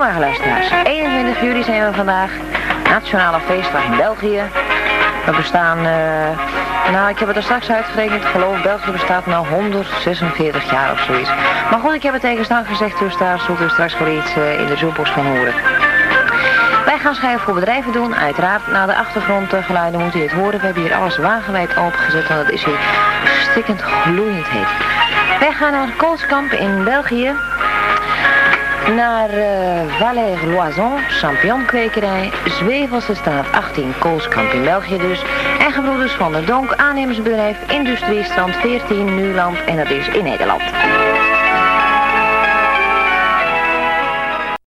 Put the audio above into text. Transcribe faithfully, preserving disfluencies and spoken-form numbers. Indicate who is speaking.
Speaker 1: Goedemorgen luisteraars. eenentwintig juli zijn we vandaag. Nationale feestdag in België. We bestaan, uh, nou ik heb het er straks uitgerekend. Ik geloof België bestaat nu honderdzesenveertig jaar of zoiets. Maar goed, ik heb het tegenstaan gezegd, dus daar zult u straks wel iets uh, in de zoekbox van horen. Wij gaan schrijven voor bedrijven doen, uiteraard. Na de achtergrondgeluiden moet u het horen. We hebben hier alles wagenwijd opengezet, want het is hier stikkend gloeiend heet. Wij gaan naar Koolskamp in België. Naar uh, Valais-Loison, champignonkwekerij, Zwevelse straat achttien, Koolskamp in België dus. En gebroeders van der Donk, aannemersbedrijf, industriestrand veertien, Nuland en dat is in Nederland.